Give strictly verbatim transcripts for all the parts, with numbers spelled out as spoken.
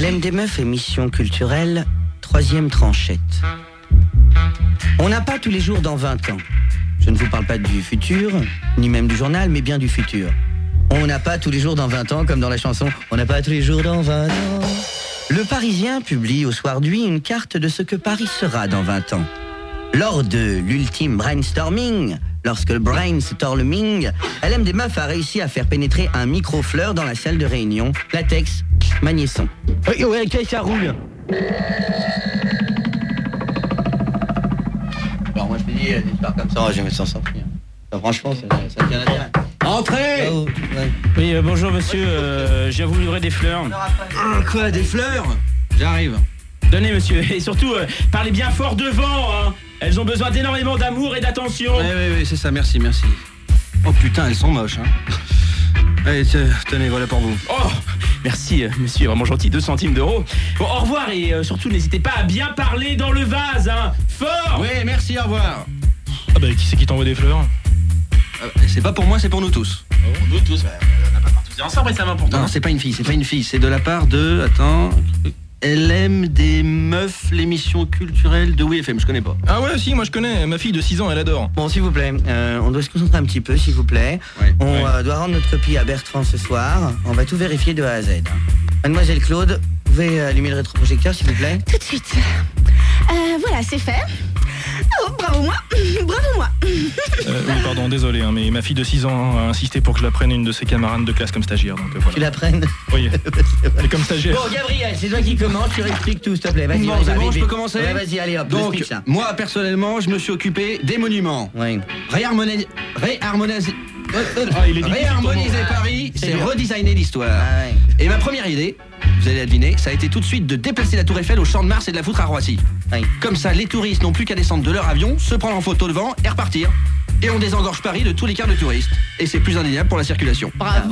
L M D Meuf, émission culturelle, troisième tranchette. On n'a pas tous les jours dans vingt ans. Je ne vous parle pas du futur, ni même du journal, mais bien du futur. On n'a pas tous les jours dans vingt ans, comme dans la chanson « On n'a pas tous les jours dans vingt ans ». Le Parisien publie au soir d'huit une carte de ce que Paris sera dans vingt ans. Lors de l'ultime brainstorming, lorsque le brain se tord le ming, L M D Meuf a réussi à faire pénétrer un micro-fleur dans la salle de réunion. Latex, magnéson. Oui, ouais, ok, ça roule. Alors moi je te dis, des histoires comme ça, je vais s'en sortir. Enfin, franchement, ça, ça tient l'intérêt. Entrez. Oh, ouais. Oui, euh, bonjour monsieur, euh, je viens vous livrer des fleurs. Ah, quoi, des fleurs? J'arrive. Donnez monsieur, et surtout, euh, parlez bien fort devant, hein. Elles ont besoin d'énormément d'amour et d'attention. Oui, oui, oui, c'est ça, merci, merci. Oh putain, elles sont moches, hein. Allez, tiens, tenez, voilà pour vous. Oh, merci euh, monsieur, vraiment gentil, deux centimes d'euros. Bon, au revoir et euh, surtout n'hésitez pas à bien parler dans le vase, hein. Fort. Oui, merci, au revoir. Ah bah qui c'est qui t'envoie des fleurs? Euh, c'est pas pour moi, c'est pour nous tous. Pour nous tous, bah, on n'a pas partout ensemble récemment pourtant. Non, non, c'est pas une fille, c'est pas une fille, c'est de la part de... Attends... L M D Meuf, l'émission culturelle de Oui F M, je connais pas. Ah ouais, si, moi je connais, ma fille de six ans, elle adore. Bon, s'il vous plaît, euh, on doit se concentrer un petit peu, s'il vous plaît. Ouais. On Ouais. euh, doit rendre notre copie à Bertrand ce soir. On va tout vérifier de A à Z. Mademoiselle Claude, vous pouvez allumer le rétroprojecteur, s'il vous plaît? Tout de suite. Euh, voilà, c'est fait. Oh, bravo moi. Bravo moi. Euh, oui, pardon, désolé, hein, mais ma fille de six ans a insisté pour que je la prenne une de ses camarades de classe comme stagiaire, donc euh, voilà. Tu la prennes? Oui, elle est comme stagiaire. Bon, Gabriel, c'est toi qui commence, tu réexpliques tout, s'il te plaît. Vas-y, Bon, on y c'est va, bon, vite, je peux vite. commencer? Ouais, vas-y, allez, hop, Donc, explique ça. moi, personnellement, je me suis occupé des monuments. Oui. Réharmoniser... Réharmoniser... Ah, il est difficile, Réharmoniser ton nom. Paris, c'est dur. redesigner l'histoire. Ah ouais. Et ma première idée, vous allez la deviner, ça a été tout de suite de déplacer la Tour Eiffel au Champ de Mars et de la foutre à Roissy. Oui. Comme ça, les touristes n'ont plus qu'à descendre de leur avion, se prendre en photo devant et repartir. Et on désengorge Paris de tous les quarts de touristes. Et c'est plus indéniable pour la circulation. Bravo.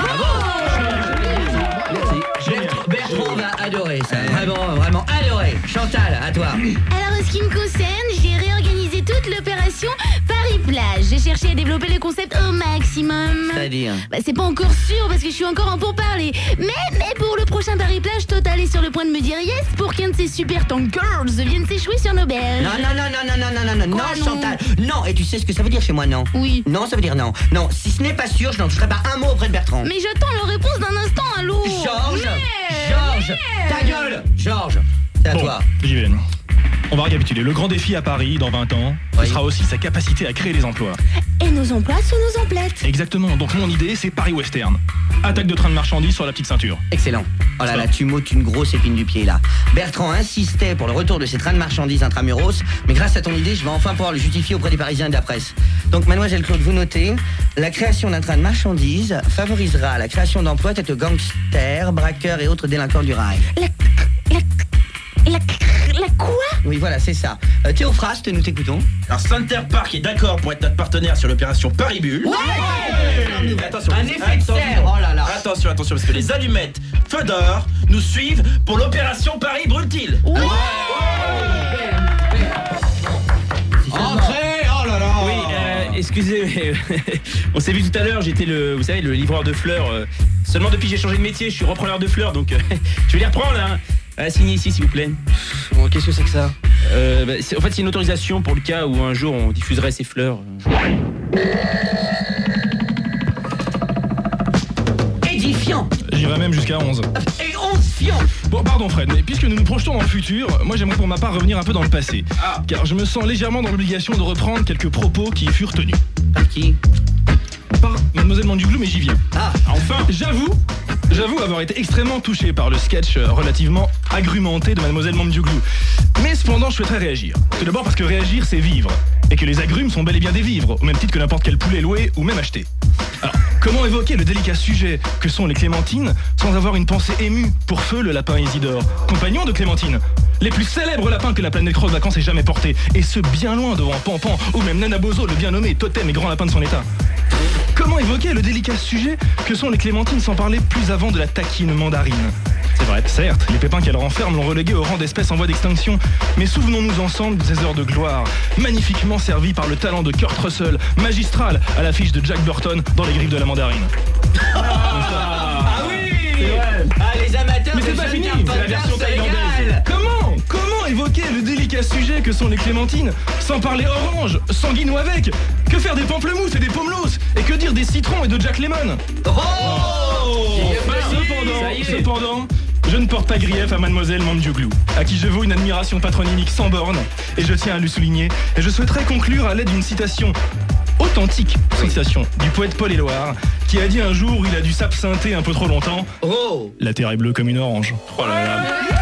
Merci. Bertrand, Bertrand va adorer ça. Vraiment, vraiment adorer. Chantal, à toi. Alors, en ce qui me concerne, j'ai réorganisé toute l'opération Paris-Plage. J'ai cherché à développer le concept au maximum. C'est-à-dire? Bah, c'est pas encore sûr parce que je suis encore en pourparlers. Mais, mais pour le prochain Paris-Plage, Total est sur le point de me dire yes pour qu'un de ses super tankers vienne s'échouer sur nos berges. Non, non, non, non, non, non, non, non, non, Quoi, non, non Chantal. Non, et tu sais ce que ça veut dire chez moi, non? Oui. Non, ça veut dire non. Non, si ce n'est pas sûr, je n'en toucherai pas un mot auprès de Bertrand. Mais j'attends leur réponse d'un instant, allô. Georges, Mais- Georges, mais- ta gueule, Georges, c'est à Bon, toi. j'y vais. On va récapituler. Le grand défi à Paris, dans vingt ans, Oui. ce sera aussi sa capacité à créer des emplois. Et nos emplois sous nos emplettes. Exactement. Donc mon idée, c'est Paris Western. Attaque de train de marchandises sur la petite ceinture. Excellent. Oh là là, tu m'ôtes une grosse épine du pied là. Bertrand insistait pour le retour de ces trains de marchandises intramuros, mais grâce à ton idée, je vais enfin pouvoir le justifier auprès des Parisiens et de la presse. Donc, mademoiselle Claude, vous notez, la création d'un train de marchandises favorisera la création d'emplois tels que gangsters, braqueurs et autres délinquants du rail. La... La... La... La quoi? Oui, voilà, c'est ça. Euh, Théophraste, nous t'écoutons. Alors Center Park est d'accord pour être notre partenaire sur l'opération Paris Bulle. Ouais. Attention, Un effet de serre. Oh là là. Attention, attention, parce que les allumettes feu d'or nous suivent pour l'opération Paris Brûle-t-il. Ouais. Entrez. Oh là là. Oui, euh, excusez, mais on s'est vu tout à l'heure, j'étais le, vous savez, le livreur de fleurs. euh, seulement depuis que j'ai changé de métier, je suis repreneur de fleurs, donc euh, je vais les reprendre. Hein. Ah, signez ici, s'il vous plaît. Bon, qu'est-ce que c'est que ça? Euh, bah, c'est- en fait, c'est une autorisation pour le cas où un jour on diffuserait ces fleurs. Édifiant J'irai même jusqu'à onze. et onzifiant. Bon, pardon Fred, mais puisque nous nous projetons dans le futur, moi j'aimerais pour ma part revenir un peu dans le passé. Car je me sens légèrement dans l'obligation de reprendre quelques propos qui furent tenus. Par qui? Par Mademoiselle Mandouglou, mais j'y viens. Ah, Enfin, j'avoue, j'avoue avoir été extrêmement touché par le sketch euh, relativement agrumenté de Mademoiselle Mandouglou. Mais cependant, je souhaiterais réagir. Tout d'abord parce que réagir, c'est vivre. Et que les agrumes sont bel et bien des vivres, au même titre que n'importe quel poulet loué ou même acheté. Alors, comment évoquer le délicat sujet que sont les clémentines sans avoir une pensée émue pour Feu le lapin Isidore, compagnon de Clémentine, les plus célèbres lapins que la planète Cross Vacances ait jamais porté, et ce bien loin devant Pampan ou même Nana Bozo, le bien nommé totem et grand lapin de son état. Comment évoquer le délicat sujet que sont les clémentines sans parler plus avant de la taquine mandarine? C'est vrai, certes, les pépins qu'elle renferme l'ont relégué au rang d'espèce en voie d'extinction, mais souvenons-nous ensemble de ces heures de gloire, magnifiquement servies par le talent de Kurt Russell, magistral à l'affiche de Jack Burton dans Les Griffes de la Mandarine. ah oui. Ah, les amateurs Mais de c'est pas John fini, Carpenter c'est la version se à ce sujet que sont les clémentines, sans parler orange, sanguine ou avec. Que faire des pamplemousses et des pomelos? Et que dire des citrons et de Jack Lemon? Oh Cependant, ça y est. cependant, je ne porte pas grief à mademoiselle Mandioglou, à qui je vaux une admiration patronymique sans borne, et je tiens à le souligner, et je souhaiterais conclure à l'aide d'une citation authentique, citation du poète Paul Éluard, qui a dit un jour où il a dû s'absinther un peu trop longtemps, Oh la terre est bleue comme une orange. Oh là là.